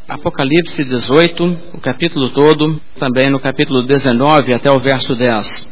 Apocalipse 18, o capítulo todo, também no capítulo 19 até o verso 10.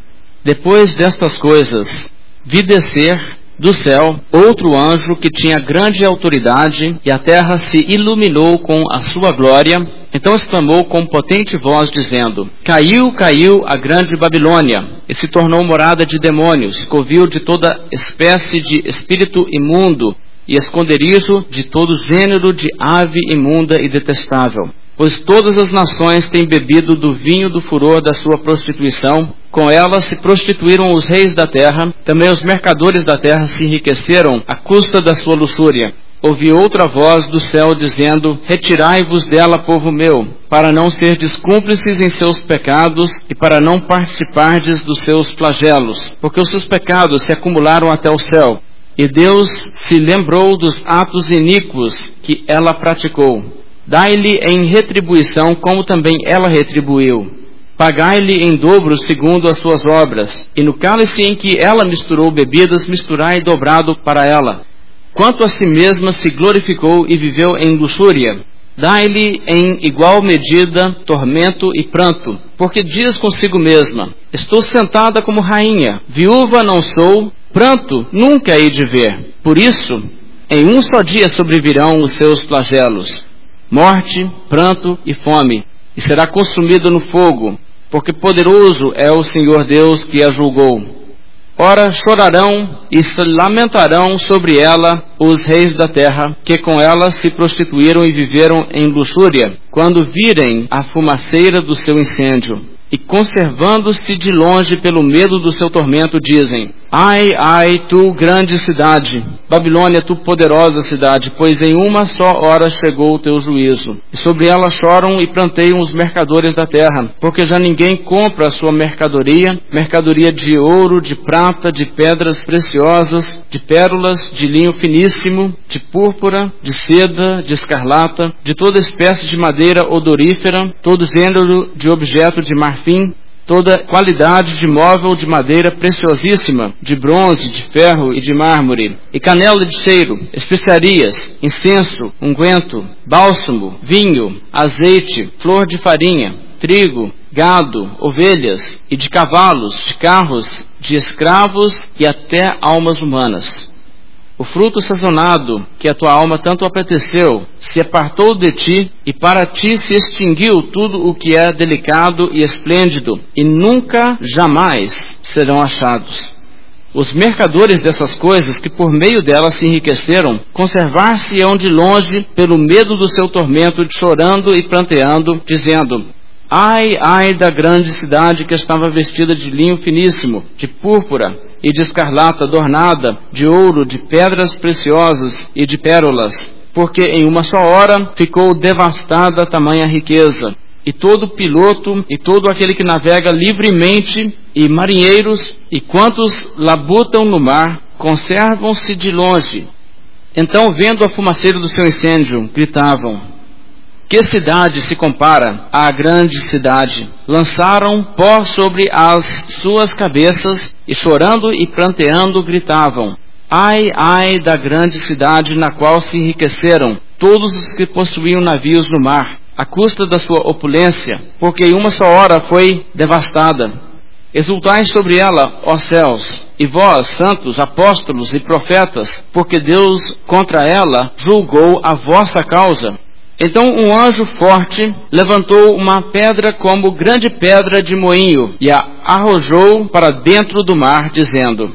Depois destas coisas, vi descer do céu outro anjo que tinha grande autoridade, e a terra se iluminou com a sua glória. Então exclamou com potente voz, dizendo: Caiu, caiu a grande Babilônia, e se tornou morada de demônios, covil de toda espécie de espírito imundo, e esconderijo de todo gênero de ave imunda e detestável. Pois todas as nações têm bebido do vinho do furor da sua prostituição. Com ela se prostituíram os reis da terra, também os mercadores da terra se enriqueceram à custa da sua luxúria. Ouvi outra voz do céu dizendo: Retirai-vos dela, povo meu, para não serdes cúmplices em seus pecados e para não participardes dos seus flagelos, porque os seus pecados se acumularam até o céu. E Deus se lembrou dos atos iníquos que ela praticou. Dai-lhe em retribuição como também ela retribuiu. Pagai-lhe em dobro segundo as suas obras. E no cálice em que ela misturou bebidas, misturai dobrado para ela. Quanto a si mesma se glorificou e viveu em luxúria, dai-lhe em igual medida tormento e pranto, porque diz consigo mesma: Estou sentada como rainha, viúva não sou, pranto nunca hei de ver. Por isso, em um só dia sobrevirão os seus flagelos, morte, pranto e fome, e será consumida no fogo, porque poderoso é o Senhor Deus que a julgou. Ora, chorarão e se lamentarão sobre ela os reis da terra, que com ela se prostituíram e viveram em luxúria, quando virem a fumaceira do seu incêndio. E conservando-se de longe pelo medo do seu tormento, dizem: Ai, ai, tu grande cidade, Babilônia, tu poderosa cidade, pois em uma só hora chegou o teu juízo. E sobre ela choram e planteiam os mercadores da terra, porque já ninguém compra a sua mercadoria, mercadoria de ouro, de prata, de pedras preciosas, de pérolas, de linho finíssimo, de púrpura, de seda, de escarlata, de toda espécie de madeira odorífera, todo gênero de objeto de marfim, toda qualidade de móvel de madeira preciosíssima, de bronze, de ferro e de mármore, e canela de cheiro, especiarias, incenso, unguento, bálsamo, vinho, azeite, flor de farinha, trigo, gado, ovelhas, e de cavalos, de carros, de escravos e até almas humanas. O fruto sazonado, que a tua alma tanto apeteceu, se apartou de ti, e para ti se extinguiu tudo o que é delicado e esplêndido, e nunca, jamais serão achados. Os mercadores dessas coisas, que por meio delas se enriqueceram, conservar-se-ão de longe pelo medo do seu tormento, chorando e pranteando, dizendo: Ai, ai da grande cidade que estava vestida de linho finíssimo, de púrpura e de escarlata adornada, de ouro, de pedras preciosas e de pérolas, porque em uma só hora ficou devastada tamanha riqueza. E todo piloto e todo aquele que navega livremente, e marinheiros, e quantos labutam no mar, conservam-se de longe. Então, vendo a fumaceira do seu incêndio, gritavam: Que cidade se compara à grande cidade? Lançaram pó sobre as suas cabeças, e chorando e pranteando gritavam: Ai, ai da grande cidade na qual se enriqueceram todos os que possuíam navios no mar, à custa da sua opulência, porque em uma só hora foi devastada. Exultai sobre ela, ó céus, e vós, santos, apóstolos e profetas, porque Deus contra ela julgou a vossa causa. Então um anjo forte levantou uma pedra como grande pedra de moinho e a arrojou para dentro do mar, dizendo: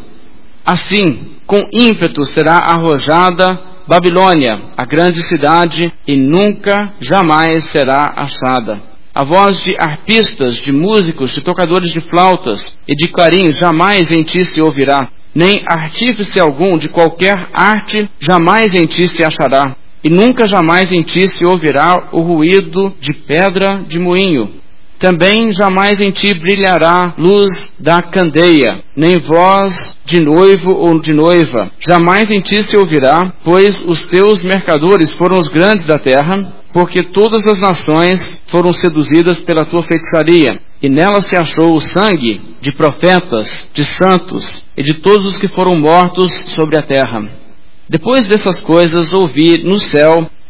Assim, com ímpeto será arrojada Babilônia, a grande cidade, e nunca, jamais será achada. A voz de arpistas, de músicos, de tocadores de flautas e de clarins jamais em ti se ouvirá, nem artífice algum de qualquer arte jamais em ti se achará. E nunca jamais em ti se ouvirá o ruído de pedra de moinho. Também jamais em ti brilhará luz da candeia, nem voz de noivo ou de noiva. Jamais em ti se ouvirá, pois os teus mercadores foram os grandes da terra, porque todas as nações foram seduzidas pela tua feitiçaria. E nela se achou o sangue de profetas, de santos e de todos os que foram mortos sobre a terra. Depois dessas coisas ouvi no céu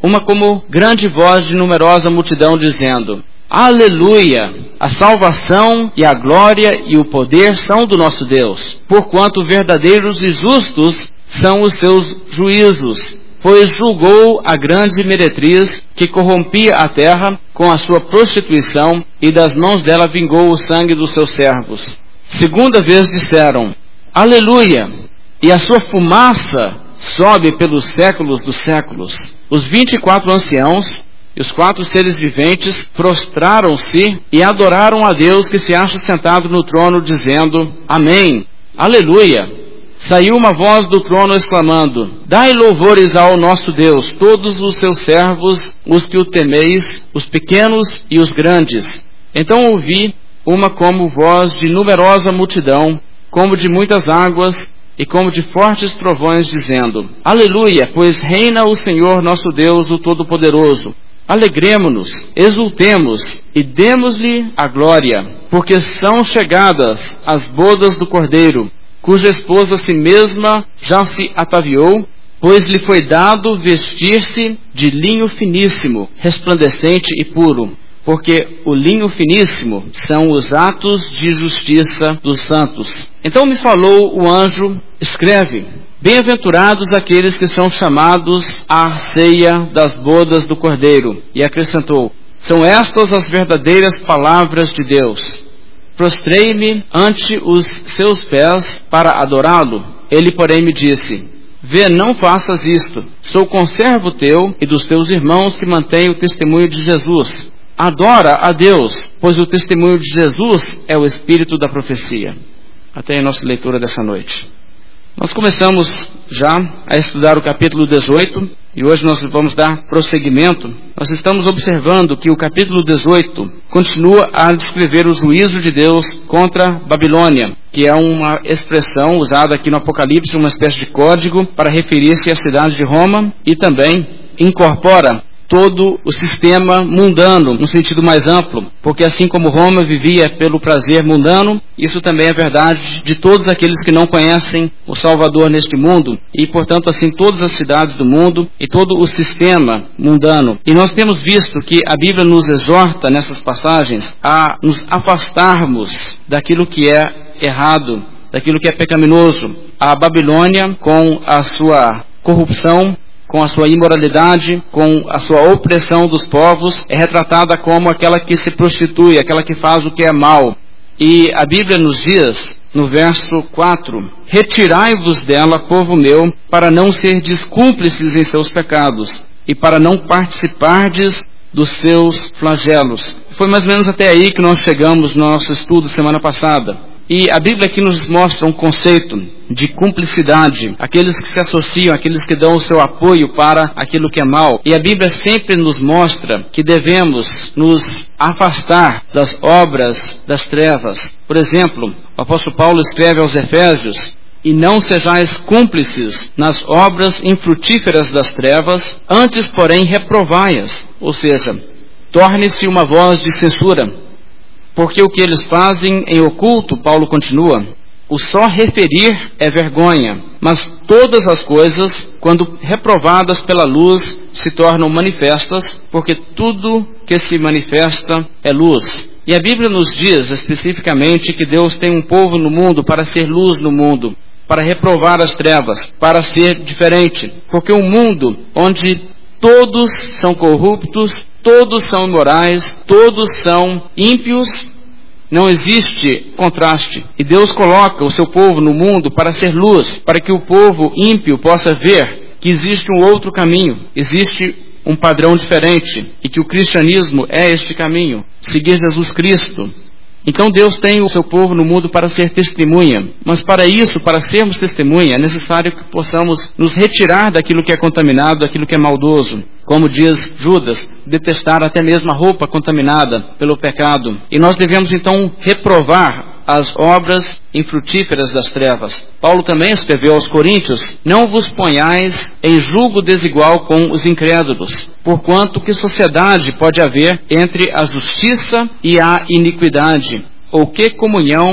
uma como grande voz de numerosa multidão, dizendo: Aleluia! A salvação e a glória e o poder são do nosso Deus, porquanto verdadeiros e justos são os seus juízos, pois julgou a grande meretriz que corrompia a terra com a sua prostituição, e das mãos dela vingou o sangue dos seus servos. Segunda vez disseram: Aleluia! E a sua fumaça sobe pelos séculos dos séculos. Os 24 anciãos e os 4 seres viventes prostraram-se e adoraram a Deus que se acha sentado no trono, dizendo: Amém, Aleluia! Saiu uma voz do trono exclamando: Dai louvores ao nosso Deus, todos os seus servos, os que o temeis, os pequenos e os grandes. Então ouvi uma como voz de numerosa multidão, como de muitas águas, e como de fortes trovões, dizendo: Aleluia, pois reina o Senhor nosso Deus, o Todo-Poderoso. Alegremo-nos, exultemos e demos-lhe a glória, porque são chegadas as bodas do Cordeiro, cuja esposa si mesma já se ataviou, pois lhe foi dado vestir-se de linho finíssimo, resplandecente e puro, porque o linho finíssimo são os atos de justiça dos santos. Então me falou o anjo: escreve: Bem-aventurados aqueles que são chamados à ceia das bodas do Cordeiro. E acrescentou: São estas as verdadeiras palavras de Deus. Prostrei-me ante os seus pés para adorá-lo. Ele, porém, me disse: Vê, não faças isto. Sou conservo teu e dos teus irmãos que mantêm o testemunho de Jesus. Adora a Deus, pois o testemunho de Jesus é o espírito da profecia. Até a nossa leitura dessa noite. Nós começamos já a estudar o capítulo 18 e hoje nós vamos dar prosseguimento. Nós estamos observando que o capítulo 18 continua a descrever o juízo de Deus contra Babilônia, que é uma expressão usada aqui no Apocalipse, uma espécie de código para referir-se à cidade de Roma, e também incorpora todo o sistema mundano, no sentido mais amplo, porque assim como Roma vivia pelo prazer mundano, isso também é verdade de todos aqueles que não conhecem o Salvador neste mundo, e portanto assim todas as cidades do mundo e todo o sistema mundano. E nós temos visto que a Bíblia nos exorta nessas passagens a nos afastarmos daquilo que é errado, daquilo que é pecaminoso. A Babilônia, com a sua corrupção, com a sua imoralidade, com a sua opressão dos povos, é retratada como aquela que se prostitui, aquela que faz o que é mal. E a Bíblia nos diz, no verso 4, Retirai-vos dela, povo meu, para não serdes cúmplices em seus pecados, e para não participardes dos seus flagelos. Foi mais ou menos até aí que nós chegamos no nosso estudo semana passada. E a Bíblia aqui nos mostra um conceito de cumplicidade, aqueles que se associam, aqueles que dão o seu apoio para aquilo que é mal. E a Bíblia sempre nos mostra que devemos nos afastar das obras das trevas. Por exemplo, o apóstolo Paulo escreve aos Efésios: E não sejais cúmplices nas obras infrutíferas das trevas, antes, porém, reprovai-as. Ou seja, torne-se uma voz de censura. Porque o que eles fazem em oculto, Paulo continua, o só referir é vergonha, mas todas as coisas, quando reprovadas pela luz, se tornam manifestas, porque tudo que se manifesta é luz. E a Bíblia nos diz especificamente que Deus tem um povo no mundo para ser luz no mundo, para reprovar as trevas, para ser diferente. Porque um mundo onde todos são corruptos, todos são imorais, todos são ímpios, não existe contraste. E Deus coloca o seu povo no mundo para ser luz, para que o povo ímpio possa ver que existe um outro caminho, existe um padrão diferente, e que o cristianismo é este caminho, seguir Jesus Cristo. Então Deus tem o seu povo no mundo para ser testemunha, mas para isso, para sermos testemunha, é necessário que possamos nos retirar daquilo que é contaminado, daquilo que é maldoso. Como diz Judas, detestar até mesmo a roupa contaminada pelo pecado. E nós devemos então reprovar as obras infrutíferas das trevas. Paulo também escreveu aos Coríntios: Não vos ponhais em julgo desigual com os incrédulos, porquanto que sociedade pode haver entre a justiça e a iniquidade? Ou que comunhão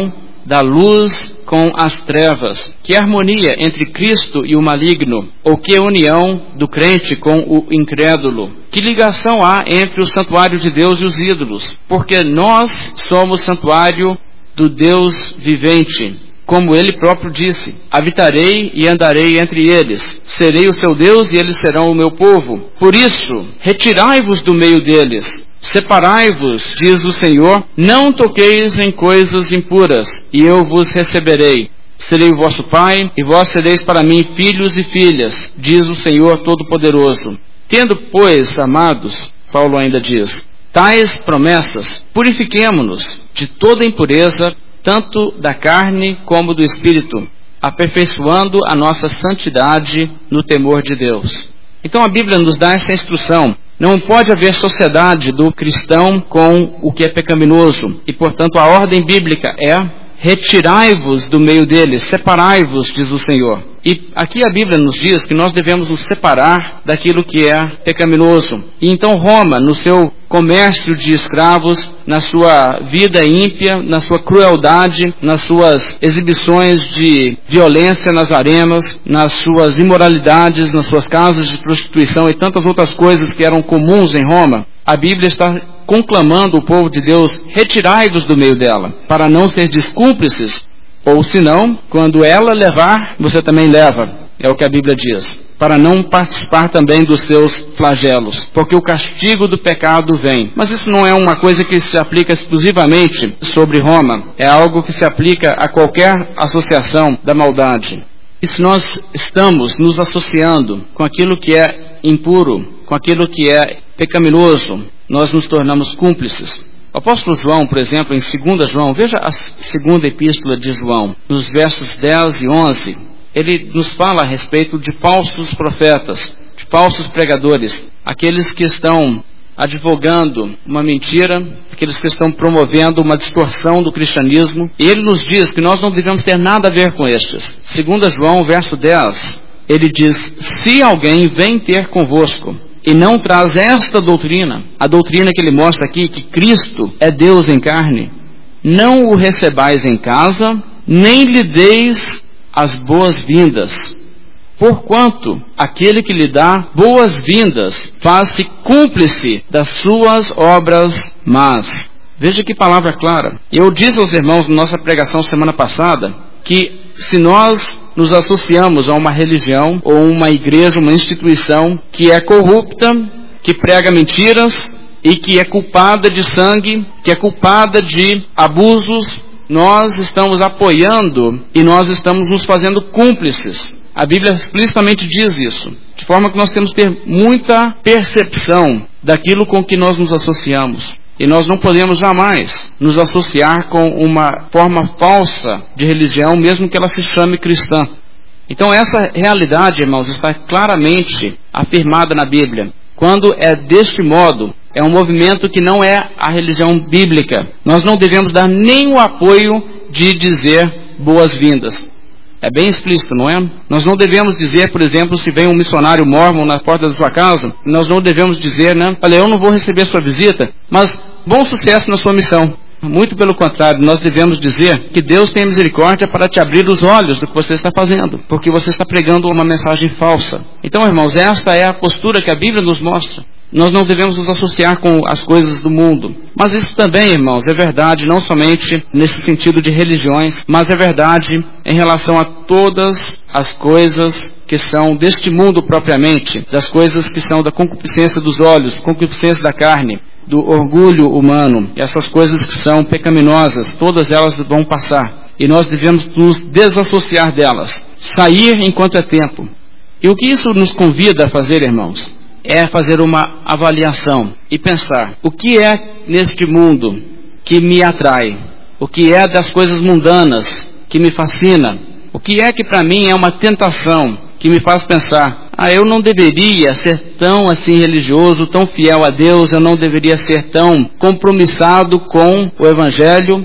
da luz com as trevas? Que harmonia entre Cristo e o maligno? Ou que união do crente com o incrédulo? Que ligação há entre o santuário de Deus e os ídolos? Porque nós somos santuário do Deus vivente. Como ele próprio disse, habitarei e andarei entre eles, serei o seu Deus e eles serão o meu povo. Por isso, retirai-vos do meio deles, separai-vos, diz o Senhor, não toqueis em coisas impuras, e eu vos receberei. Serei o vosso pai, e vós sereis para mim filhos e filhas, diz o Senhor Todo-Poderoso. Tendo, pois, amados, Paulo ainda diz, tais promessas, purifiquemo-nos de toda impureza, tanto da carne como do espírito, aperfeiçoando a nossa santidade no temor de Deus. Então a Bíblia nos dá essa instrução. Não pode haver sociedade do cristão com o que é pecaminoso. E, portanto, a ordem bíblica é: retirai-vos do meio deles, separai-vos, diz o Senhor. E aqui a Bíblia nos diz que nós devemos nos separar daquilo que é pecaminoso. E então Roma, no seu comércio de escravos, na sua vida ímpia, na sua crueldade, nas suas exibições de violência nas arenas, nas suas imoralidades, nas suas casas de prostituição e tantas outras coisas que eram comuns em Roma, a Bíblia está conclamando o povo de Deus: retirai-vos do meio dela, para não ser cúmplices, ou senão, quando ela levar, você também leva, é o que a Bíblia diz, para não participar também dos seus flagelos, porque o castigo do pecado vem. Mas isso não é uma coisa que se aplica exclusivamente sobre Roma, é algo que se aplica a qualquer associação da maldade. E se nós estamos nos associando com aquilo que é impuro, com aquilo que é pecaminoso, nós nos tornamos cúmplices. O apóstolo João, por exemplo, em 2 João, veja a segunda epístola de João, nos versos 10 e 11, ele nos fala a respeito de falsos profetas, de falsos pregadores, aqueles que estão advogando uma mentira, aqueles que estão promovendo uma distorção do cristianismo. E ele nos diz que nós não devemos ter nada a ver com estes. 2 João, verso 10, ele diz: se alguém vem ter convosco e não traz esta doutrina, a doutrina que ele mostra aqui, que Cristo é Deus em carne, não o recebais em casa, nem lhe deis as boas-vindas. Porquanto aquele que lhe dá boas-vindas faz-se cúmplice das suas obras más. Veja que palavra clara. Eu disse aos irmãos na nossa pregação semana passada que se nós nos associamos a uma religião ou uma igreja, uma instituição que é corrupta, que prega mentiras e que é culpada de sangue, que é culpada de abusos, nós estamos apoiando e nós estamos nos fazendo cúmplices. A Bíblia explicitamente diz isso, de forma que nós temos que ter muita percepção daquilo com que nós nos associamos. E nós não podemos jamais nos associar com uma forma falsa de religião, mesmo que ela se chame cristã. Então essa realidade, irmãos, está claramente afirmada na Bíblia. Quando é deste modo, é um movimento que não é a religião bíblica. Nós não devemos dar nem o apoio de dizer boas-vindas. É bem explícito, não é? Nós não devemos dizer, por exemplo, se vem um missionário mórmon na porta da sua casa, nós não devemos dizer, né? Olha, eu não vou receber sua visita, mas bom sucesso na sua missão. Muito pelo contrário, nós devemos dizer que Deus tem misericórdia para te abrir os olhos do que você está fazendo, porque você está pregando uma mensagem falsa. Então, irmãos, esta é a postura que a Bíblia nos mostra. Nós não devemos nos associar com as coisas do mundo. Mas isso também, irmãos, é verdade não somente nesse sentido de religiões, mas é verdade em relação a todas as coisas que são deste mundo propriamente, das coisas que são da concupiscência dos olhos, concupiscência da carne, do orgulho humano, essas coisas que são pecaminosas, todas elas vão passar. E nós devemos nos desassociar delas, sair enquanto é tempo. E o que isso nos convida a fazer, irmãos? É fazer uma avaliação e pensar: o que é neste mundo que me atrai? O que é das coisas mundanas que me fascina? O que é que para mim é uma tentação que me faz pensar: eu não deveria ser tão assim religioso, tão fiel a Deus, eu não deveria ser tão compromissado com o Evangelho?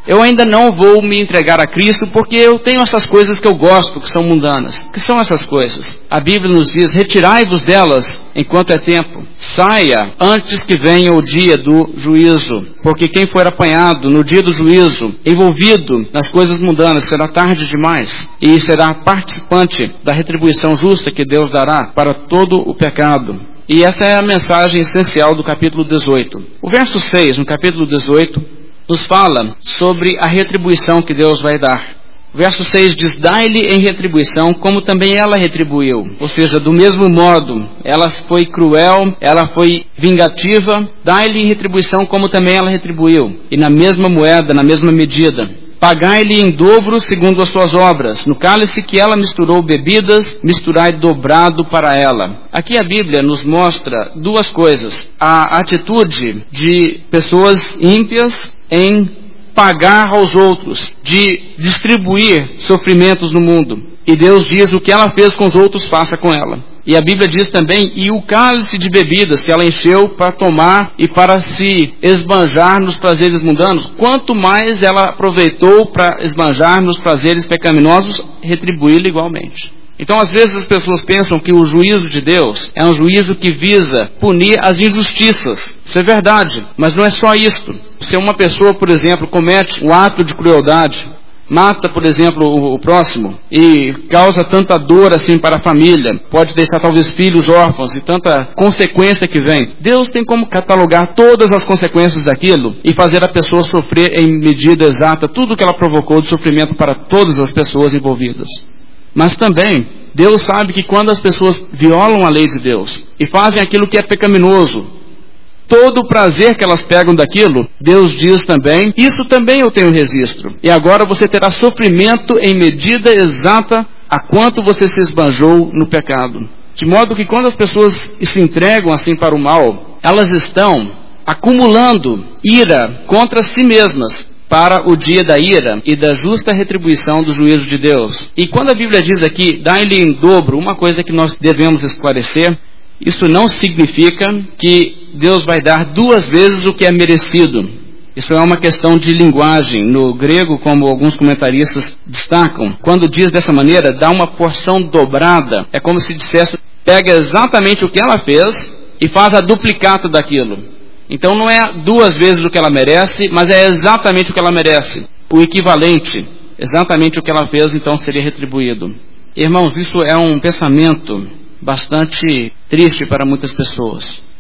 Eu ainda não vou me entregar a Cristo porque eu tenho essas coisas que eu gosto, que são mundanas. O que são essas coisas? A Bíblia nos diz, retirai-vos delas enquanto é tempo. Saia antes que venha o dia do juízo. Porque quem for apanhado no dia do juízo, envolvido nas coisas mundanas, será tarde demais. E será participante da retribuição justa que Deus dará para todo o pecado. E essa é a mensagem essencial do capítulo 18. O verso 6, no capítulo 18, nos fala sobre a retribuição que Deus vai dar. O verso 6 diz, dai-lhe em retribuição como também ela retribuiu. Ou seja, do mesmo modo, ela foi cruel, ela foi vingativa, dai-lhe em retribuição como também ela retribuiu. E na mesma moeda, na mesma medida. Pagai-lhe em dobro segundo as suas obras. No cálice que ela misturou bebidas, misturai dobrado para ela. Aqui a Bíblia nos mostra duas coisas. A atitude de pessoas ímpias em pagar aos outros, de distribuir sofrimentos no mundo. E Deus diz, o que ela fez com os outros, faça com ela. E a Bíblia diz também, e o cálice de bebidas que ela encheu para tomar e para se esbanjar nos prazeres mundanos, quanto mais ela aproveitou para esbanjar nos prazeres pecaminosos, retribuí-lo igualmente. Então, às vezes, as pessoas pensam que o juízo de Deus é um juízo que visa punir as injustiças. Isso é verdade, mas não é só isto. Se uma pessoa, por exemplo, comete um ato de crueldade, mata, por exemplo, o próximo e causa tanta dor assim para a família, pode deixar talvez filhos órfãos e tanta consequência que vem. Deus tem como catalogar todas as consequências daquilo e fazer a pessoa sofrer em medida exata tudo que ela provocou de sofrimento para todas as pessoas envolvidas. Mas também, Deus sabe que quando as pessoas violam a lei de Deus e fazem aquilo que é pecaminoso, todo o prazer que elas pegam daquilo, Deus diz também, isso também eu tenho registro. E agora você terá sofrimento em medida exata a quanto você se esbanjou no pecado. De modo que quando as pessoas se entregam assim para o mal, elas estão acumulando ira contra si mesmas, para o dia da ira e da justa retribuição do juízo de Deus. E quando a Bíblia diz aqui, dai-lhe em dobro, uma coisa que nós devemos esclarecer, isso não significa que Deus vai dar 2 vezes o que é merecido. Isso é uma questão de linguagem. No grego, como alguns comentaristas destacam, quando diz dessa maneira, dá uma porção dobrada, é como se dissesse, pega exatamente o que ela fez e faz a duplicata daquilo. Então não é 2 vezes o que ela merece, mas é exatamente o que ela merece. O equivalente, exatamente o que ela fez, então seria retribuído. Irmãos, isso é um pensamento bastante triste para muitas pessoas.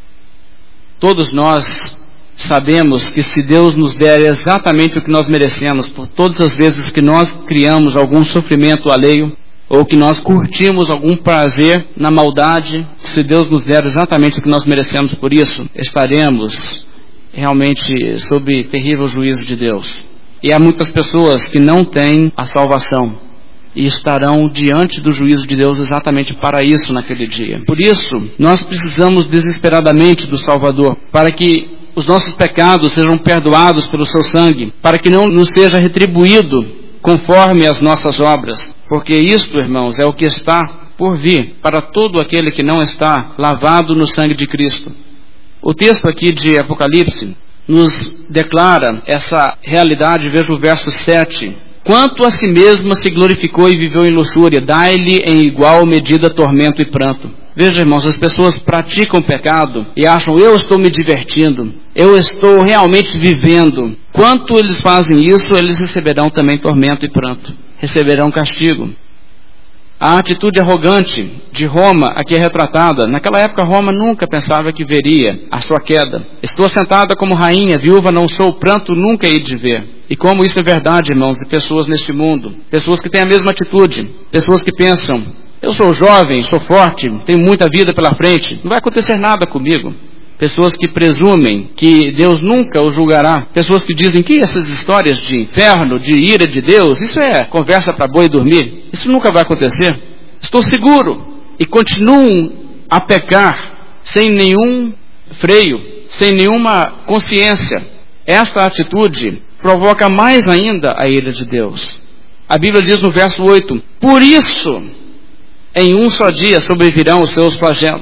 Todos nós sabemos que se Deus nos der exatamente o que nós merecemos, por todas as vezes que nós criamos algum sofrimento alheio, ou que nós curtimos algum prazer na maldade, se Deus nos der exatamente o que nós merecemos por isso, estaremos realmente sob terrível juízo de Deus. E há muitas pessoas que não têm a salvação e estarão diante do juízo de Deus exatamente para isso naquele dia. Por isso, nós precisamos desesperadamente do Salvador, para que os nossos pecados sejam perdoados pelo seu sangue, para que não nos seja retribuído conforme as nossas obras, porque isto, irmãos, é o que está por vir para todo aquele que não está lavado no sangue de Cristo. O texto aqui de Apocalipse nos declara essa realidade. Veja o verso 7. Quanto a si mesma se glorificou e viveu em luxúria, dai-lhe em igual medida tormento e pranto. Veja, irmãos, as pessoas praticam pecado e acham, eu estou me divertindo, eu estou realmente vivendo. Quanto eles fazem isso, eles receberão também tormento e pranto, receberão castigo. A atitude arrogante de Roma aqui é retratada. Naquela época, Roma nunca pensava que veria a sua queda. Estou sentada como rainha, viúva não sou, pranto nunca hei de ver. E como isso é verdade, irmãos, de pessoas neste mundo. Pessoas que têm a mesma atitude. Pessoas que pensam, eu sou jovem, sou forte, tenho muita vida pela frente, não vai acontecer nada comigo. Pessoas que presumem que Deus nunca os julgará. Pessoas que dizem que essas histórias de inferno, de ira de Deus, isso é conversa para boi dormir. Isso nunca vai acontecer. Estou seguro. E continuam a pecar sem nenhum freio, sem nenhuma consciência. Esta atitude provoca mais ainda a ira de Deus. A Bíblia diz no verso 8, por isso, em um só dia sobrevirão os seus flagelos.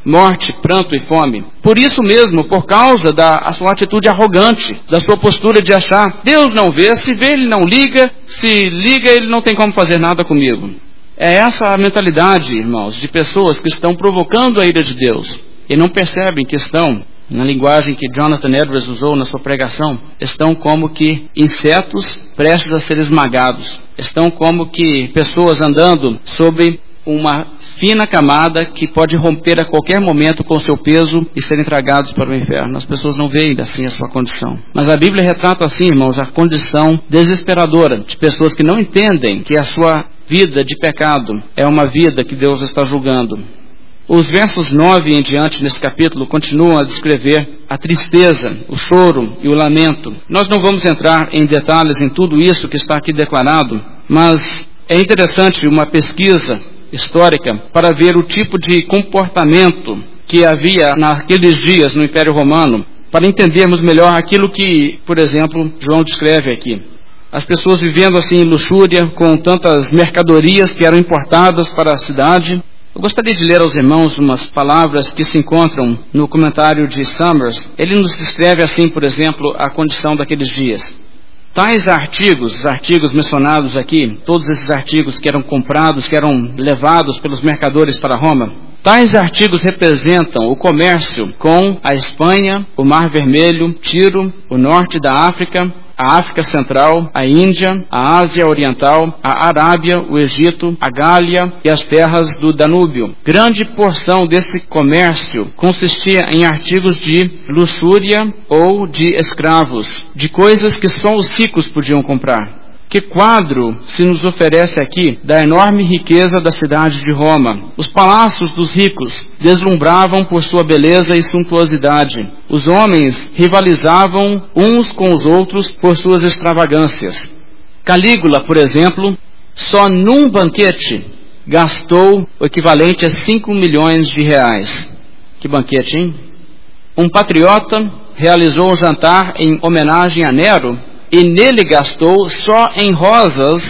morte, pranto e fome. Por isso mesmo, por causa da sua atitude arrogante, da sua postura de achar, Deus não vê, se vê ele não liga, se liga ele não tem como fazer nada comigo. É essa a mentalidade, irmãos, de pessoas que estão provocando a ira de Deus e não percebem que estão, na linguagem que Jonathan Edwards usou na sua pregação, estão como que insetos prestes a ser esmagados. Estão como que pessoas andando sobre uma fina camada que pode romper a qualquer momento com seu peso e serem tragados para o inferno. As pessoas não veem assim a sua condição. Mas a Bíblia retrata assim, irmãos, a condição desesperadora de pessoas que não entendem que a sua vida de pecado é uma vida que Deus está julgando. Os versos 9 em diante nesse capítulo continuam a descrever a tristeza, o choro e o lamento. Nós não vamos entrar em detalhes em tudo isso que está aqui declarado, mas é interessante uma pesquisa histórica para ver o tipo de comportamento que havia naqueles dias no Império Romano, para entendermos melhor aquilo que, por exemplo, João descreve aqui. As pessoas vivendo assim em luxúria, com tantas mercadorias que eram importadas para a cidade. Eu gostaria de ler aos irmãos umas palavras que se encontram no comentário de Summers. Ele nos descreve assim, por exemplo, a condição daqueles dias. Tais artigos, os artigos mencionados aqui, todos esses artigos que eram comprados, que eram levados pelos mercadores para Roma, tais artigos representam o comércio com a Espanha, o Mar Vermelho, Tiro, o norte da África, a África Central, a Índia, a Ásia Oriental, a Arábia, o Egito, a Gália e as terras do Danúbio. Grande porção desse comércio consistia em artigos de luxúria ou de escravos, de coisas que só os ricos podiam comprar. Que quadro se nos oferece aqui da enorme riqueza da cidade de Roma. Os palácios dos ricos deslumbravam por sua beleza e suntuosidade. Os homens rivalizavam uns com os outros por suas extravagâncias. Calígula, por exemplo, só num banquete gastou o equivalente a 5 milhões de reais. Que banquete, hein? Um patriota realizou um jantar em homenagem a Nero e nele gastou só em rosas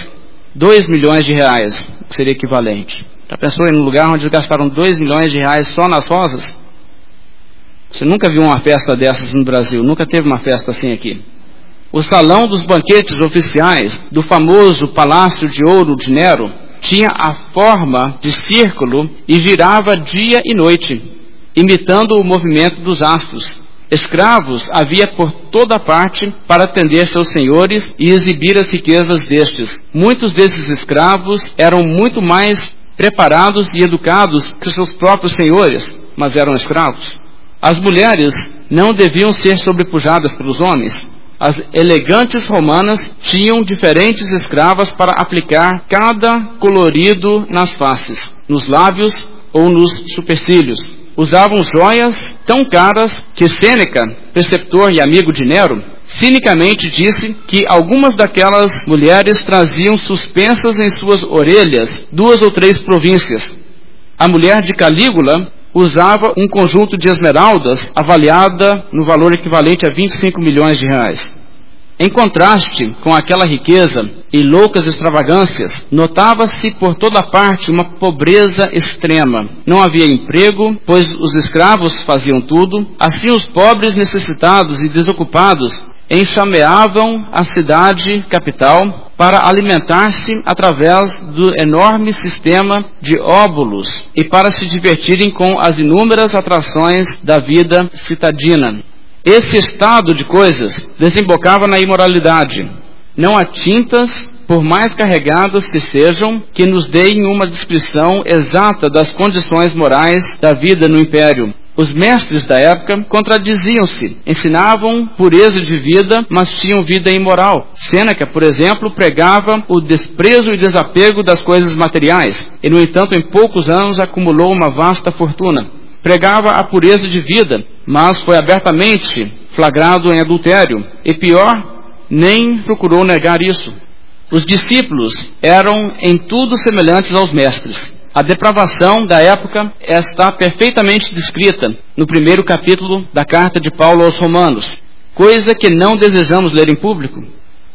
2 milhões de reais, que seria equivalente. Já pensou em um lugar onde gastaram 2 milhões de reais só nas rosas? Você nunca viu uma festa dessas no Brasil, nunca teve uma festa assim aqui. O salão dos banquetes oficiais do famoso Palácio de Ouro de Nero tinha a forma de círculo e girava dia e noite, imitando o movimento dos astros. Escravos havia por toda parte para atender seus senhores e exibir as riquezas destes. Muitos desses escravos eram muito mais preparados e educados que seus próprios senhores, mas eram escravos. As mulheres não deviam ser sobrepujadas pelos homens. As elegantes romanas tinham diferentes escravas para aplicar cada colorido nas faces, nos lábios ou nos supercílios. Usavam joias tão caras que Sêneca, preceptor e amigo de Nero, cinicamente disse que algumas daquelas mulheres traziam suspensas em suas orelhas 2 ou 3 províncias. A mulher de Calígula usava um conjunto de esmeraldas avaliada no valor equivalente a 25 milhões de reais. Em contraste com aquela riqueza e loucas extravagâncias, notava-se por toda parte uma pobreza extrema. Não havia emprego, pois os escravos faziam tudo. Assim os pobres, necessitados e desocupados enxameavam a cidade capital para alimentar-se através do enorme sistema de óbulos e para se divertirem com as inúmeras atrações da vida citadina. Esse estado de coisas desembocava na imoralidade. Não há tintas, por mais carregadas que sejam, que nos deem uma descrição exata das condições morais da vida no império. Os mestres da época contradiziam-se, ensinavam pureza de vida, mas tinham vida imoral. Sêneca, por exemplo, pregava o desprezo e desapego das coisas materiais, e, no entanto, em poucos anos acumulou uma vasta fortuna. Pregava a pureza de vida, mas foi abertamente flagrado em adultério, e pior, nem procurou negar isso. Os discípulos eram em tudo semelhantes aos mestres. A depravação da época está perfeitamente descrita no 1º capítulo da carta de Paulo aos Romanos, coisa que não desejamos ler em público.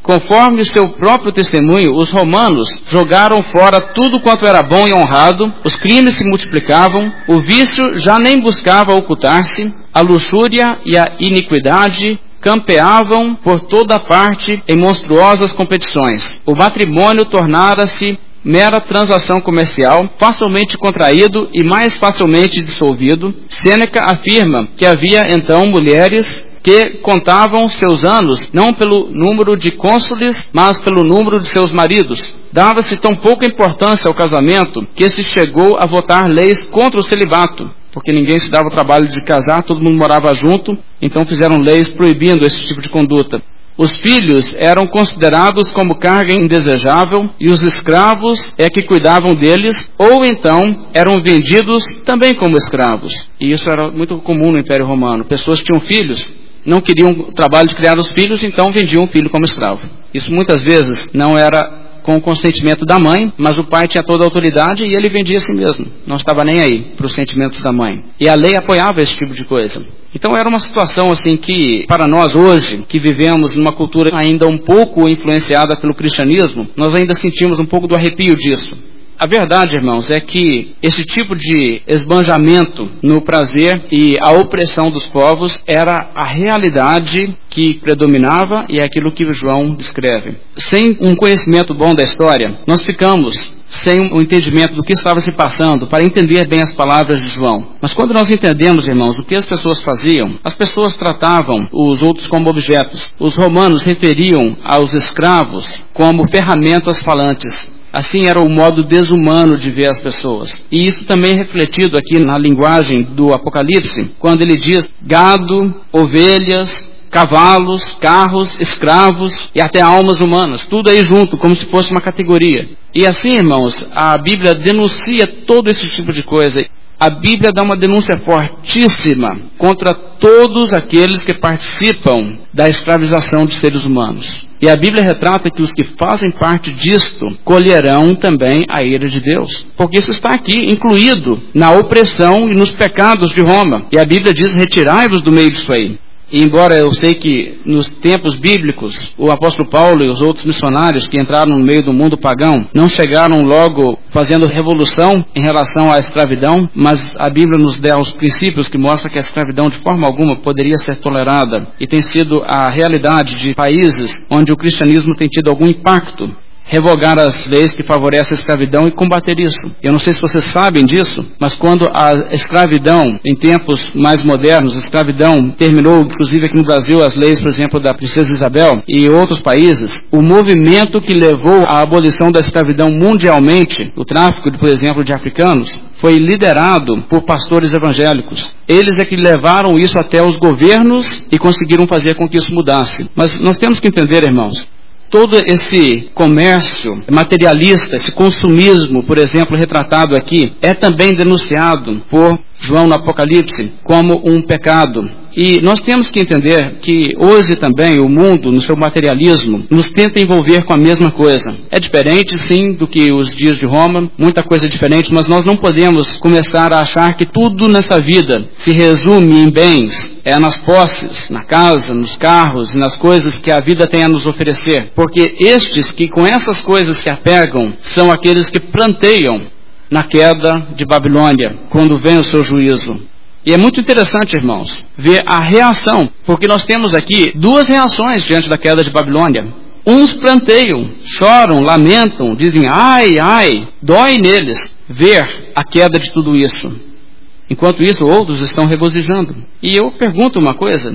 Conforme seu próprio testemunho, os romanos jogaram fora tudo quanto era bom e honrado, os crimes se multiplicavam, o vício já nem buscava ocultar-se, a luxúria e a iniquidade campeavam por toda parte em monstruosas competições. O matrimônio tornara-se mera transação comercial, facilmente contraído e mais facilmente dissolvido. Sêneca afirma que havia então mulheres que contavam seus anos não pelo número de cônsules, mas pelo número de seus maridos. Dava-se tão pouca importância ao casamento que se chegou a votar leis contra o celibato, porque ninguém se dava o trabalho de casar, todo mundo morava junto, então fizeram leis proibindo esse tipo de conduta. Os filhos eram considerados como carga indesejável e os escravos é que cuidavam deles, ou então eram vendidos também como escravos. E isso era muito comum no Império Romano. Pessoas tinham filhos, não queriam o trabalho de criar os filhos, então vendiam o filho como escravo. Isso muitas vezes não era com o consentimento da mãe, mas o pai tinha toda a autoridade e ele vendia a si mesmo. Não estava nem aí para os sentimentos da mãe. E a lei apoiava esse tipo de coisa. Então era uma situação assim que, para nós hoje, que vivemos numa cultura ainda um pouco influenciada pelo cristianismo, nós ainda sentimos um pouco do arrepio disso. A verdade, irmãos, é que esse tipo de esbanjamento no prazer e a opressão dos povos era a realidade que predominava e é aquilo que João descreve. Sem um conhecimento bom da história, nós ficamos sem o entendimento do que estava se passando para entender bem as palavras de João. Mas quando nós entendemos, irmãos, o que as pessoas faziam, as pessoas tratavam os outros como objetos. Os romanos referiam aos escravos como ferramentas falantes. Assim era o modo desumano de ver as pessoas. E isso também é refletido aqui na linguagem do Apocalipse, quando ele diz gado, ovelhas, cavalos, carros, escravos e até almas humanas. Tudo aí junto, como se fosse uma categoria. E assim, irmãos, a Bíblia denuncia todo esse tipo de coisa. A Bíblia dá uma denúncia fortíssima contra todos aqueles que participam da escravização de seres humanos. E a Bíblia retrata que os que fazem parte disto colherão também a ira de Deus. Porque isso está aqui, incluído na opressão e nos pecados de Roma. E a Bíblia diz, retirai-vos do meio disso aí. E embora eu sei que nos tempos bíblicos, o apóstolo Paulo e os outros missionários que entraram no meio do mundo pagão, não chegaram logo fazendo revolução em relação à escravidão, mas a Bíblia nos dá os princípios que mostram que a escravidão de forma alguma poderia ser tolerada. E tem sido a realidade de países onde o cristianismo tem tido algum impacto. Revogar as leis que favorecem a escravidão e combater isso. Eu não sei se vocês sabem disso, mas quando a escravidão, em tempos mais modernos, a escravidão terminou, inclusive aqui no Brasil, as leis, por exemplo, da Princesa Isabel e outros países, o movimento que levou à abolição da escravidão mundialmente, o tráfico, por exemplo, de africanos, foi liderado por pastores evangélicos. Eles é que levaram isso até os governos e conseguiram fazer com que isso mudasse. Mas nós temos que entender, irmãos, todo esse comércio materialista, esse consumismo, por exemplo, retratado aqui, é também denunciado por João no Apocalipse como um pecado. E nós temos que entender que hoje também o mundo, no seu materialismo, nos tenta envolver com a mesma coisa. É diferente, sim, do que os dias de Roma, muita coisa diferente, mas nós não podemos começar a achar que tudo nessa vida se resume em bens, nas posses, na casa, nos carros e nas coisas que a vida tem a nos oferecer. Porque estes que com essas coisas se apegam são aqueles que planteiam na queda de Babilônia, quando vem o seu juízo. E é muito interessante, irmãos, ver a reação, porque nós temos aqui duas reações diante da queda de Babilônia. Uns planteiam, choram, lamentam, dizem, ai, ai, dói neles ver a queda de tudo isso. Enquanto isso, outros estão regozijando. E eu pergunto uma coisa,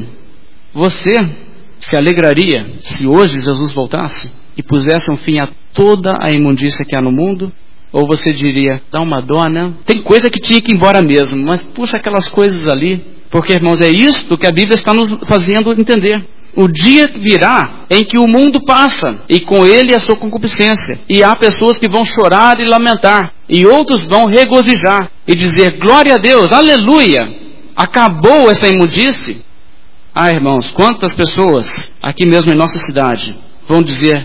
você se alegraria se hoje Jesus voltasse e pusesse um fim a toda a imundícia que há no mundo? Ou você diria, dá uma dó, né? Tem coisa que tinha que ir embora mesmo, mas puxa aquelas coisas ali. Porque, irmãos, é isto que a Bíblia está nos fazendo entender. O dia virá em que o mundo passa, e com ele a sua concupiscência. E há pessoas que vão chorar e lamentar, e outros vão regozijar e dizer, glória a Deus, aleluia, acabou essa imundície. Ah, irmãos, quantas pessoas aqui mesmo em nossa cidade vão dizer,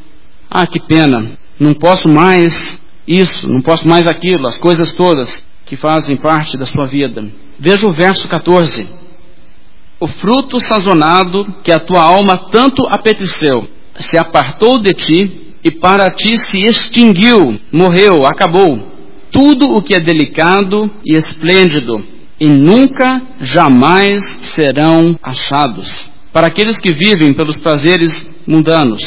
ah, que pena, não posso mais isso, não posso mais aquilo, as coisas todas que fazem parte da sua vida. Veja o verso 14. O fruto sazonado que a tua alma tanto apeteceu, se apartou de ti e para ti se extinguiu, morreu, acabou. Tudo o que é delicado e esplêndido, e nunca, jamais serão achados. Para aqueles que vivem pelos prazeres mundanos,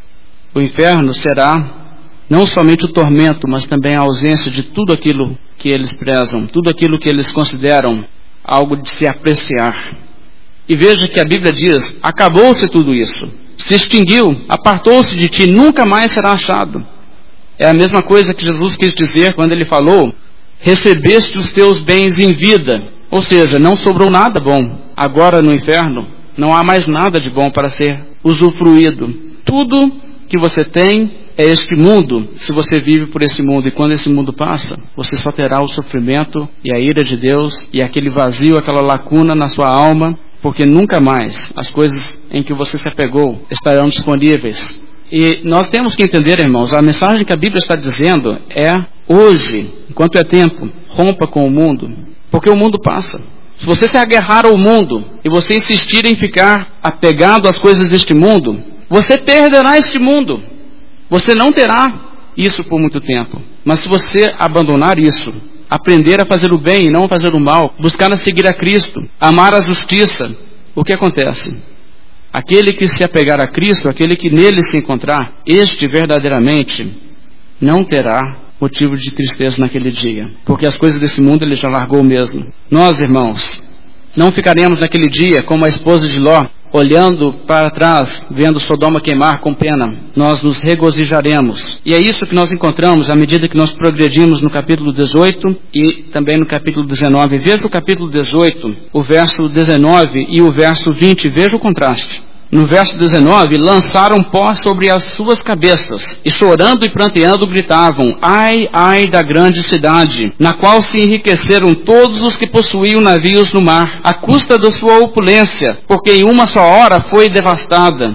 o inferno será não somente o tormento, mas também a ausência de tudo aquilo que eles prezam, tudo aquilo que eles consideram algo de se apreciar. E veja que a Bíblia diz, acabou-se tudo isso, se extinguiu, apartou-se de ti, nunca mais será achado. É a mesma coisa que Jesus quis dizer quando ele falou, recebeste os teus bens em vida, ou seja, não sobrou nada bom. Agora no inferno, não há mais nada de bom para ser usufruído. Tudo que você tem é este mundo, se você vive por esse mundo, e quando esse mundo passa, você só terá o sofrimento e a ira de Deus, e aquele vazio, aquela lacuna na sua alma, porque nunca mais as coisas em que você se apegou estarão disponíveis. E nós temos que entender, irmãos, a mensagem que a Bíblia está dizendo é, hoje, enquanto é tempo, rompa com o mundo, porque o mundo passa. Se você se agarrar ao mundo e você insistir em ficar apegado às coisas deste mundo, você perderá este mundo. Você não terá isso por muito tempo. Mas se você abandonar isso, aprender a fazer o bem e não fazer o mal, buscar a seguir a Cristo, amar a justiça, o que acontece? Aquele que se apegar a Cristo, aquele que nele se encontrar, este verdadeiramente não terá motivo de tristeza naquele dia, porque as coisas desse mundo ele já largou mesmo. Nós, irmãos, não ficaremos naquele dia como a esposa de Ló, olhando para trás, vendo Sodoma queimar com pena. Nós nos regozijaremos. E é isso que nós encontramos à medida que nós progredimos no capítulo 18 e também no capítulo 19. Veja o capítulo 18, o verso 19 e o verso 20. Veja o contraste. No verso 19, lançaram pó sobre as suas cabeças, e chorando e pranteando gritavam, ai, ai da grande cidade, na qual se enriqueceram todos os que possuíam navios no mar, à custa da sua opulência, porque em uma só hora foi devastada.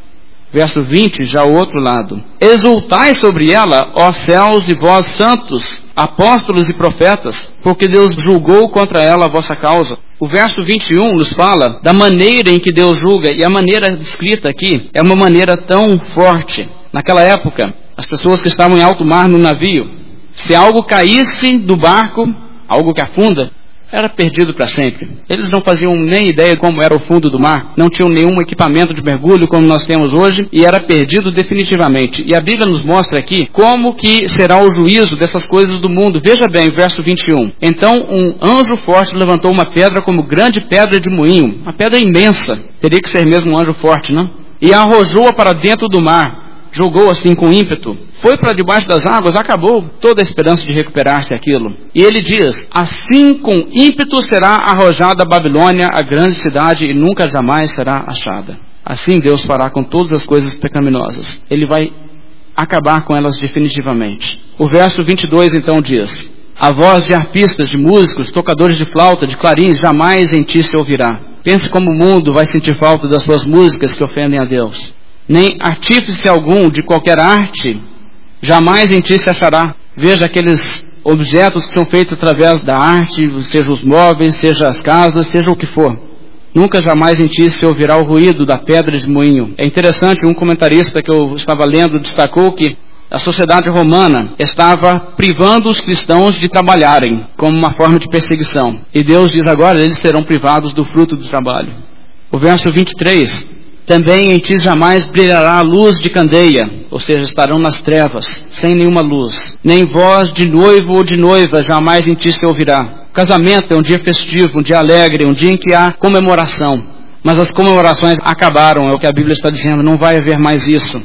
Verso 20, já o outro lado. Exultai sobre ela, ó céus e vós santos, apóstolos e profetas, porque Deus julgou contra ela a vossa causa. O verso 21 nos fala da maneira em que Deus julga, e a maneira descrita aqui é uma maneira tão forte. Naquela época, as pessoas que estavam em alto mar no navio, se algo caísse do barco, algo que afunda, era perdido para sempre. Eles não faziam nem ideia de como era o fundo do mar, não tinham nenhum equipamento de mergulho como nós temos hoje, e era perdido definitivamente. E a Bíblia nos mostra aqui como que será o juízo dessas coisas do mundo. Veja bem, verso 21. Então um anjo forte levantou uma pedra como grande pedra de moinho, uma pedra imensa, teria que ser mesmo um anjo forte, não? E arrojou-a para dentro do mar. Jogou assim com ímpeto, foi para debaixo das águas, acabou toda a esperança de recuperar-se aquilo. E ele diz, assim com ímpeto será arrojada a Babilônia, a grande cidade, e nunca jamais será achada. Assim Deus fará com todas as coisas pecaminosas. Ele vai acabar com elas definitivamente. O verso 22 então diz, a voz de arpistas, de músicos, tocadores de flauta, de clarins, jamais em ti se ouvirá. Pense como o mundo vai sentir falta das suas músicas que ofendem a Deus. Nem artífice algum de qualquer arte, jamais em ti se achará. Veja aqueles objetos que são feitos através da arte, seja os móveis, seja as casas, seja o que for. Nunca jamais em ti se ouvirá o ruído da pedra de moinho. É interessante, um comentarista que eu estava lendo destacou que a sociedade romana estava privando os cristãos de trabalharem, como uma forma de perseguição. E Deus diz agora, eles serão privados do fruto do trabalho. O verso 23... Também em ti jamais brilhará a luz de candeia, ou seja, estarão nas trevas, sem nenhuma luz. Nem voz de noivo ou de noiva jamais em ti se ouvirá. O casamento é um dia festivo, um dia alegre, um dia em que há comemoração. Mas as comemorações acabaram, é o que a Bíblia está dizendo, não vai haver mais isso.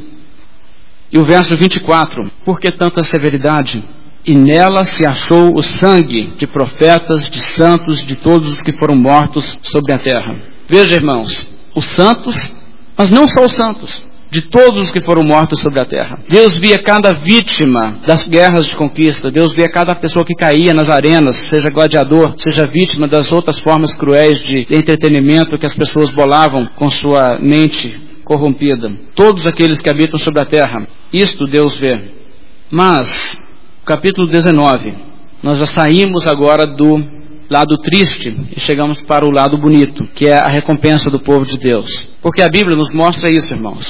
E o verso 24, por que tanta severidade? E nela se achou o sangue de profetas, de santos, de todos os que foram mortos sobre a terra. Veja, irmãos, os santos, mas não só os santos, de todos os que foram mortos sobre a terra. Deus via cada vítima das guerras de conquista, Deus via cada pessoa que caía nas arenas, seja gladiador, seja vítima das outras formas cruéis de entretenimento que as pessoas bolavam com sua mente corrompida. Todos aqueles que habitam sobre a terra, isto Deus vê. Mas, capítulo 19, nós já saímos agora do lado triste e chegamos para o lado bonito, que é a recompensa do povo de Deus. Porque a Bíblia nos mostra isso, irmãos.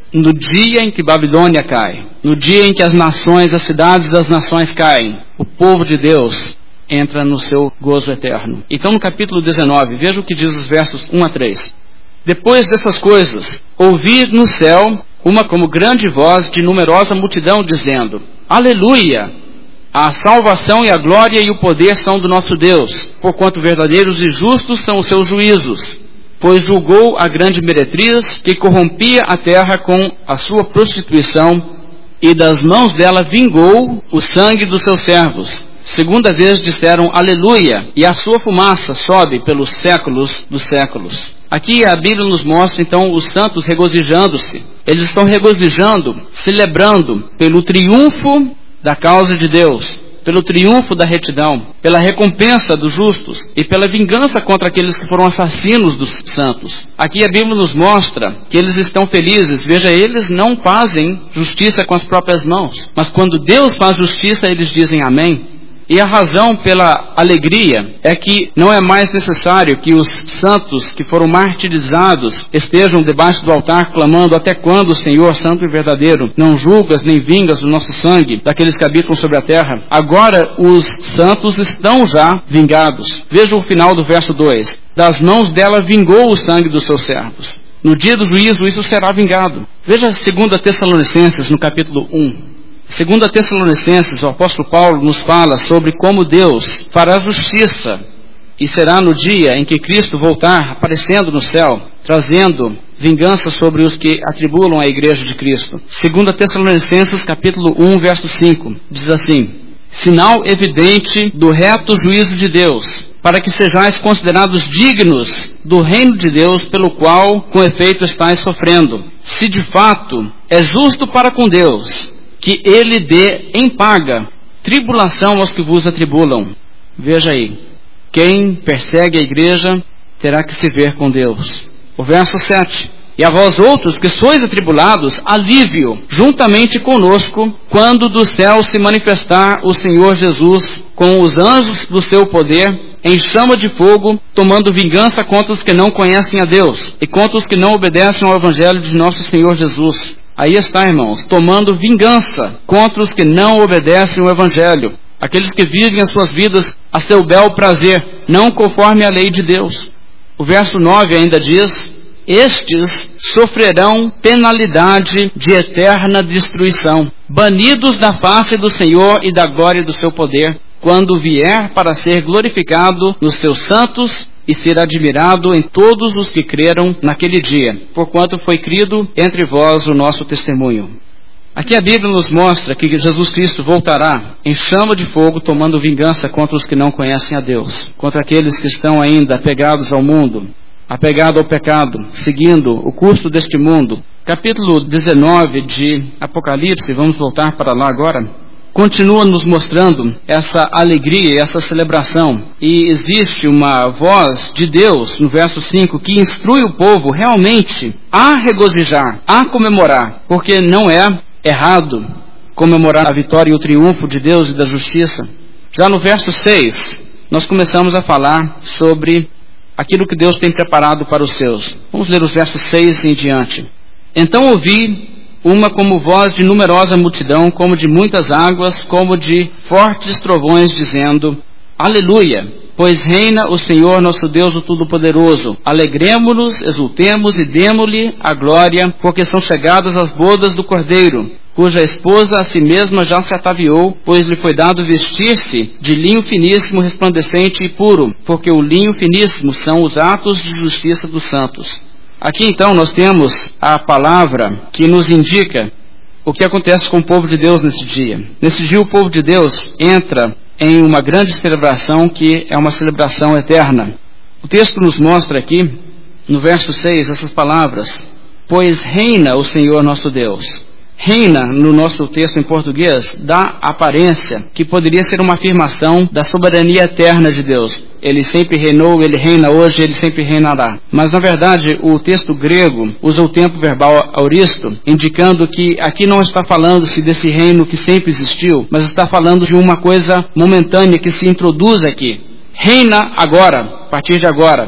no dia em que Babilônia cai, no dia em que as nações, as cidades das nações caem, o povo de Deus entra no seu gozo eterno. Então, no capítulo 19, veja o que diz os versos 1 a 3. Depois dessas coisas, ouvi no céu uma como grande voz de numerosa multidão, dizendo: Aleluia! A salvação e a glória e o poder são do nosso Deus, porquanto verdadeiros e justos são os seus juízos. Pois julgou a grande meretriz que corrompia a terra com a sua prostituição, e das mãos dela vingou o sangue dos seus servos. Segunda vez disseram aleluia, e a sua fumaça sobe pelos séculos dos séculos. Aqui a Bíblia nos mostra então os santos regozijando-se. Eles estão regozijando, celebrando pelo triunfo da causa de Deus, pelo triunfo da retidão, pela recompensa dos justos e pela vingança contra aqueles que foram assassinos dos santos. Aqui a Bíblia nos mostra que eles estão felizes. Veja, eles não fazem justiça com as próprias mãos, mas quando Deus faz justiça, eles dizem amém. E a razão pela alegria é que não é mais necessário que os santos que foram martirizados estejam debaixo do altar clamando: até quando, Senhor, santo e verdadeiro, não julgas nem vingas o nosso sangue daqueles que habitam sobre a terra? Agora os santos estão já vingados. Veja o final do verso 2. Das mãos dela vingou o sangue dos seus servos. No dia do juízo isso será vingado. Veja 2 Tessalonicenses no capítulo 1. 2 Tessalonicenses, o apóstolo Paulo nos fala sobre como Deus fará justiça, e será no dia em que Cristo voltar, aparecendo no céu, trazendo vingança sobre os que atribulam a igreja de Cristo. 2 Tessalonicenses capítulo 1, verso 5, diz assim: sinal evidente do reto juízo de Deus, para que sejais considerados dignos do reino de Deus, pelo qual com efeito estáis sofrendo, se de fato é justo para com Deus que ele dê em paga tribulação aos que vos atribulam. Veja aí, quem persegue a igreja terá que se ver com Deus. O verso 7. E a vós outros que sois atribulados, alívio juntamente conosco, quando do céu se manifestar o Senhor Jesus com os anjos do seu poder, em chama de fogo, tomando vingança contra os que não conhecem a Deus e contra os que não obedecem ao evangelho de nosso Senhor Jesus. Aí está, irmãos, tomando vingança contra os que não obedecem o evangelho, aqueles que vivem as suas vidas a seu bel prazer, não conforme a lei de Deus. O verso 9 ainda diz: estes sofrerão penalidade de eterna destruição, banidos da face do Senhor e da glória do seu poder, quando vier para ser glorificado nos seus santos e ser admirado em todos os que creram naquele dia, porquanto foi crido entre vós o nosso testemunho. Aqui a Bíblia nos mostra que Jesus Cristo voltará em chama de fogo, tomando vingança contra os que não conhecem a Deus, contra aqueles que estão ainda apegados ao mundo, apegados ao pecado, seguindo o curso deste mundo. Capítulo 19 de Apocalipse, vamos voltar para lá agora, continua nos mostrando essa alegria e essa celebração. E existe uma voz de Deus, no verso 5, que instrui o povo realmente a regozijar, a comemorar, porque não é errado comemorar a vitória e o triunfo de Deus e da justiça. Já no verso 6, nós começamos a falar sobre aquilo que Deus tem preparado para os seus. Vamos ler os versos 6 em diante. Então ouvi uma como voz de numerosa multidão, como de muitas águas, como de fortes trovões, dizendo: Aleluia! Pois reina o Senhor nosso Deus, o Todo-Poderoso. Alegremo-nos, exultemos e demo-lhe a glória, porque são chegadas as bodas do Cordeiro, cuja esposa a si mesma já se ataviou, pois lhe foi dado vestir-se de linho finíssimo, resplandecente e puro, porque o linho finíssimo são os atos de justiça dos santos. Aqui então nós temos a palavra que nos indica o que acontece com o povo de Deus nesse dia. Nesse dia o povo de Deus entra em uma grande celebração que é uma celebração eterna. O texto nos mostra aqui, no verso 6, essas palavras: pois reina o Senhor nosso Deus. Reina, no nosso texto em português, dá aparência que poderia ser uma afirmação da soberania eterna de Deus. Ele sempre reinou, ele reina hoje, ele sempre reinará. Mas, na verdade, o texto grego usa o tempo verbal auristo, indicando que aqui não está falando-se desse reino que sempre existiu, mas está falando de uma coisa momentânea que se introduz aqui. Reina agora, a partir de agora.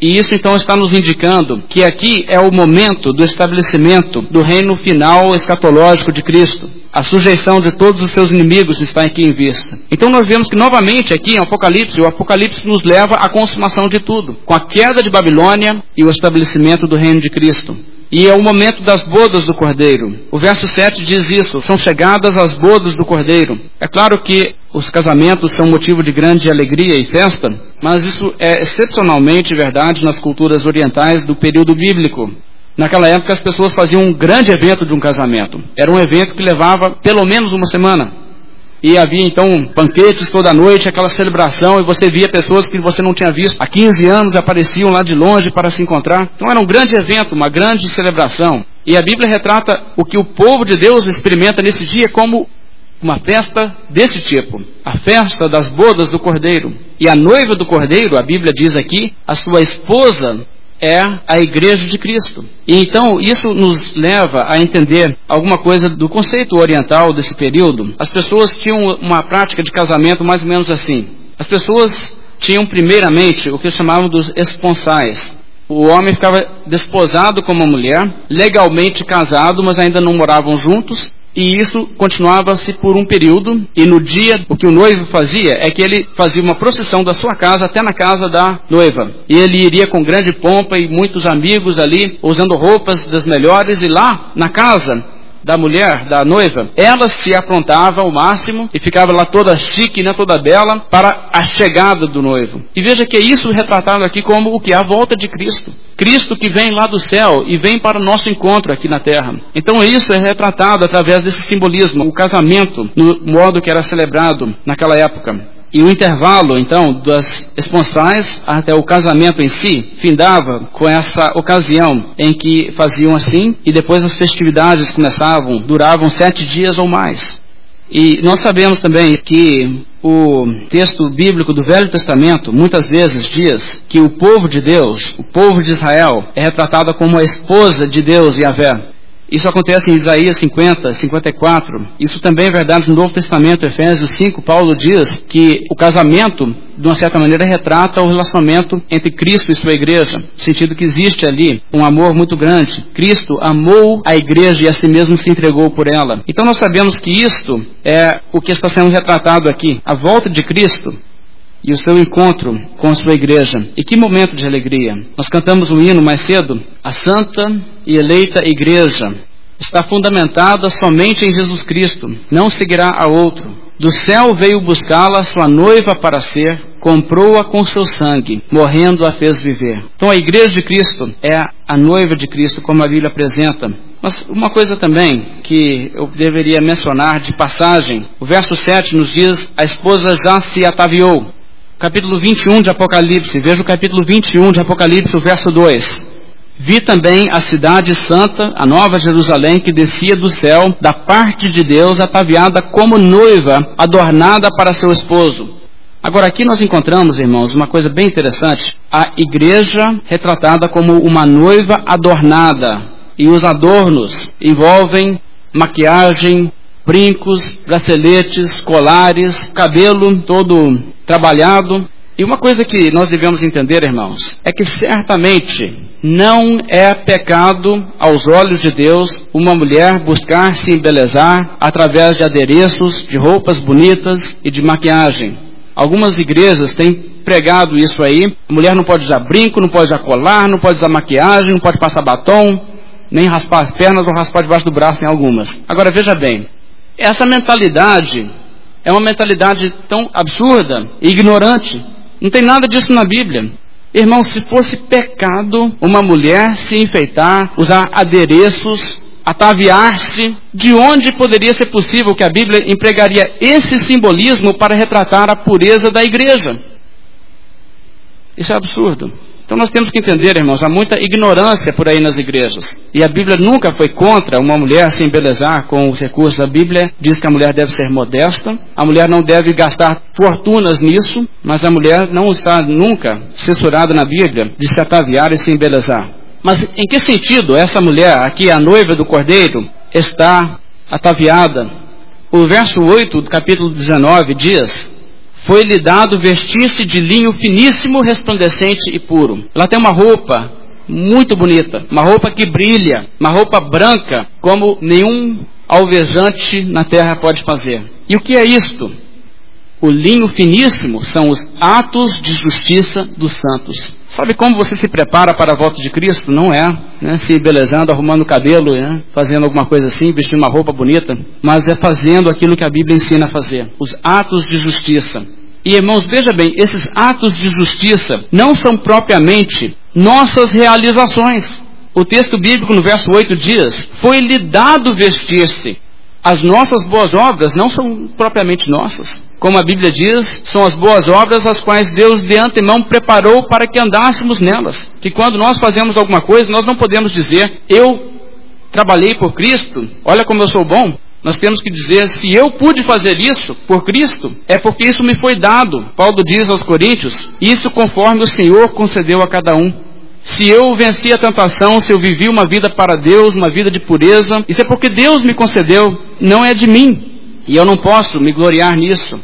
E isso então está nos indicando que aqui é o momento do estabelecimento do reino final escatológico de Cristo. A sujeição de todos os seus inimigos está aqui em vista. Então nós vemos que novamente aqui em Apocalipse, o Apocalipse nos leva à consumação de tudo, com a queda de Babilônia e o estabelecimento do reino de Cristo. E é o momento das bodas do Cordeiro. O verso 7 diz isso, são chegadas as bodas do Cordeiro. É claro que os casamentos são motivo de grande alegria e festa, mas isso é excepcionalmente verdade nas culturas orientais do período bíblico. Naquela época as pessoas faziam um grande evento de um casamento. Era um evento que levava pelo menos uma semana. E havia então banquetes toda noite, aquela celebração, e você via pessoas que você não tinha visto há 15 anos, apareciam lá de longe para se encontrar. Então era um grande evento, uma grande celebração. E a Bíblia retrata o que o povo de Deus experimenta nesse dia como uma festa desse tipo. A festa das bodas do Cordeiro. E a noiva do Cordeiro, a Bíblia diz aqui, a sua esposa é a igreja de Cristo. E então isso nos leva a entender alguma coisa do conceito oriental desse período. As pessoas tinham uma prática de casamento mais ou menos assim. As pessoas tinham primeiramente o que chamavam dos esponsais. O homem ficava desposado com uma mulher, legalmente casado, mas ainda não moravam juntos. E isso continuava-se por um período, e no dia, o que o noivo fazia é que ele fazia uma procissão da sua casa até na casa da noiva. E ele iria com grande pompa e muitos amigos ali, usando roupas das melhores, e lá na casa da mulher, da noiva, ela se aprontava ao máximo e ficava lá toda chique, né, toda bela, para a chegada do noivo. E veja que é isso retratado aqui como o que? A volta de Cristo. Cristo que vem lá do céu e vem para o nosso encontro aqui na terra. Então isso é retratado através desse simbolismo, o casamento, no modo que era celebrado naquela época. E o intervalo, então, das esponsais até o casamento em si, findava com essa ocasião em que faziam assim, e depois as festividades começavam, duravam 7 dias ou mais. E nós sabemos também que o texto bíblico do Velho Testamento, muitas vezes diz que o povo de Deus, o povo de Israel, é retratado como a esposa de Deus, Yahvé. Isso acontece em Isaías 50, 54. Isso também é verdade no Novo Testamento, Efésios 5. Paulo diz que o casamento, de uma certa maneira, retrata o relacionamento entre Cristo e sua igreja. No sentido que existe ali um amor muito grande. Cristo amou a igreja e a si mesmo se entregou por ela. Então nós sabemos que isto é o que está sendo retratado aqui. A volta de Cristo e o seu encontro com a sua igreja. E que momento de alegria. Nós cantamos um hino mais cedo. A santa e eleita igreja está fundamentada somente em Jesus Cristo. Não seguirá a outro. Do céu veio buscá-la, sua noiva para ser, comprou-a com seu sangue, morrendo a fez viver. Então a igreja de Cristo é a noiva de Cristo, como a Bíblia apresenta. Mas uma coisa também que eu deveria mencionar de passagem. O verso 7 nos diz, a esposa já se ataviou. Capítulo 21 de Apocalipse, veja o capítulo 21 de Apocalipse, o verso 2. Vi também a cidade santa, a nova Jerusalém, que descia do céu, da parte de Deus, ataviada como noiva, adornada para seu esposo. Agora aqui nós encontramos, irmãos, uma coisa bem interessante. A igreja retratada como uma noiva adornada. E os adornos envolvem maquiagem, brincos, braceletes, colares, cabelo todo trabalhado. E uma coisa que nós devemos entender, irmãos, é que certamente não é pecado aos olhos de Deus uma mulher buscar se embelezar através de adereços, de roupas bonitas e de maquiagem. Algumas igrejas têm pregado isso aí. A mulher não pode usar brinco, não pode usar colar, não pode usar maquiagem, não pode passar batom, nem raspar as pernas ou raspar debaixo do braço em algumas. Agora veja bem, essa mentalidade é uma mentalidade tão absurda e ignorante. Não tem nada disso na Bíblia. Irmão, se fosse pecado uma mulher se enfeitar, usar adereços, ataviar-se, de onde poderia ser possível que a Bíblia empregaria esse simbolismo para retratar a pureza da igreja? Isso é absurdo. Então nós temos que entender, irmãos, há muita ignorância por aí nas igrejas. E a Bíblia nunca foi contra uma mulher se embelezar com os recursos. A Bíblia diz que a mulher deve ser modesta, a mulher não deve gastar fortunas nisso, mas a mulher não está nunca censurada na Bíblia de se ataviar e se embelezar. Mas em que sentido essa mulher, aqui a noiva do Cordeiro, está ataviada? O verso 8 do capítulo 19 diz, foi-lhe dado vestir-se de linho finíssimo, resplandecente e puro. Ela tem uma roupa muito bonita, uma roupa que brilha, uma roupa branca, como nenhum alvejante na terra pode fazer. E o que é isto? O linho finíssimo são os atos de justiça dos santos. Sabe como você se prepara para a volta de Cristo? Não é, se embelezando, arrumando o cabelo, fazendo alguma coisa assim, vestindo uma roupa bonita, mas é fazendo aquilo que a Bíblia ensina a fazer. Os atos de justiça. E irmãos, veja bem, esses atos de justiça não são propriamente nossas realizações. O texto bíblico no verso 8 diz, foi-lhe dado vestir-se. As nossas boas obras não são propriamente nossas. Como a Bíblia diz, são as boas obras as quais Deus de antemão preparou para que andássemos nelas. Que quando nós fazemos alguma coisa, nós não podemos dizer, eu trabalhei por Cristo, olha como eu sou bom. Nós temos que dizer, se eu pude fazer isso por Cristo, é porque isso me foi dado. Paulo diz aos Coríntios, isso conforme o Senhor concedeu a cada um. Se eu venci a tentação, se eu vivi uma vida para Deus, uma vida de pureza, isso é porque Deus me concedeu, não é de mim. E eu não posso me gloriar nisso.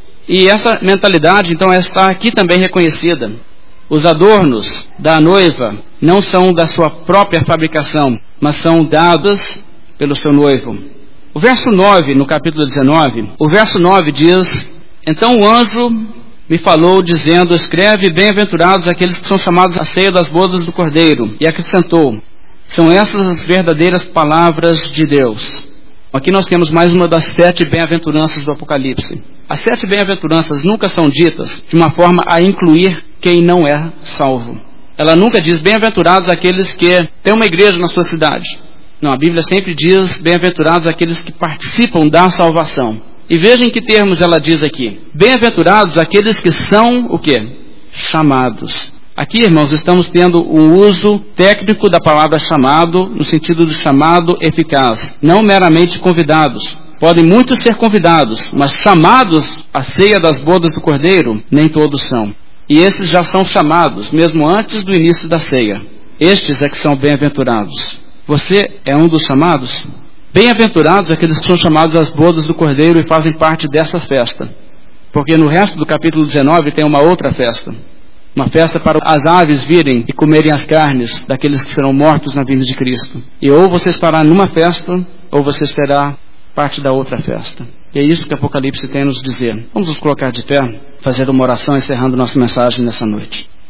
E essa mentalidade, então, está aqui também reconhecida. Os adornos da noiva não são da sua própria fabricação, mas são dados pelo seu noivo. O verso 9, no capítulo 19, o verso 9 diz, então o anjo me falou dizendo, escreve, bem-aventurados aqueles que são chamados à ceia das bodas do Cordeiro. E acrescentou, são essas as verdadeiras palavras de Deus. Aqui nós temos mais uma das 7 bem-aventuranças do Apocalipse. As 7 bem-aventuranças nunca são ditas de uma forma a incluir quem não é salvo. Ela nunca diz, bem-aventurados aqueles que têm uma igreja na sua cidade. Não, a Bíblia sempre diz, bem-aventurados aqueles que participam da salvação. E vejam em que termos ela diz aqui. Bem-aventurados aqueles que são, o quê? Chamados. Aqui, irmãos, estamos tendo o uso técnico da palavra chamado, no sentido do chamado eficaz. Não meramente convidados. Podem muitos ser convidados, mas chamados à ceia das bodas do Cordeiro, nem todos são. E esses já são chamados, mesmo antes do início da ceia. Estes é que são bem-aventurados. Você é um dos chamados? Bem-aventurados aqueles que são chamados às bodas do Cordeiro e fazem parte dessa festa. Porque no resto do capítulo 19 tem uma outra festa. Uma festa para as aves virem e comerem as carnes daqueles que serão mortos na vinda de Cristo. E ou você estará numa festa, ou você será parte da outra festa. E é isso que Apocalipse tem a nos dizer. Vamos nos colocar de pé, fazer uma oração encerrando nossa mensagem nessa noite.